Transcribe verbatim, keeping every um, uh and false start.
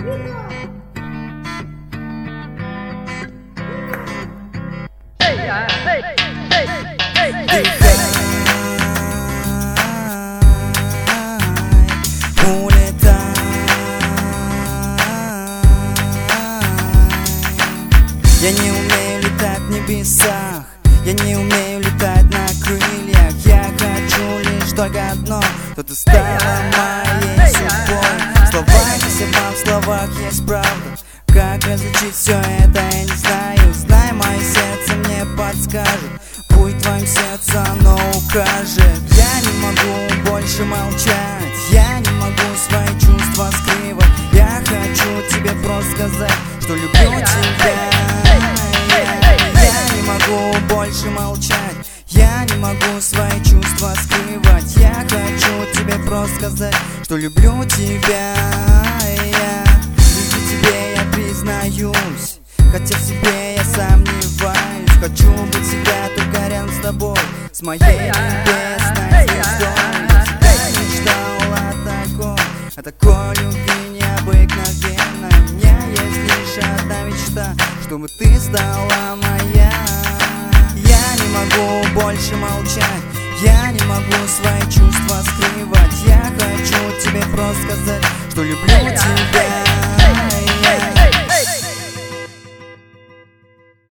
Я не умею летать в небесах, я не умею летать на крыльях. Я хочу лишь только одно, что ты стала моей судьбой. Слова не обман, в словах есть правда. Как различить все это, я не знаю. Знай, мое сердце мне подскажет. Путь в твоем сердце, оно укажет. Я не могу больше молчать, я не могу свои чувства скрывать. Я хочу тебе просто сказать, что люблю тебя. Я не могу больше молчать, я не могу свои чувства скрывать. Я хочу тебе просто сказать, что люблю тебя. И тебе я признаюсь, хотя в себе я сомневаюсь. Хочу быть всегда только рядом с тобой, с моей небесной звездой. Я всегда мечтал о такой, о такой любви необыкновенной. У меня есть лишь одна мечта, чтобы ты стала моя. Я не могу больше молчать, я не могу свои чувства скрывать. Я хочу тебе просто сказать, что люблю тебя.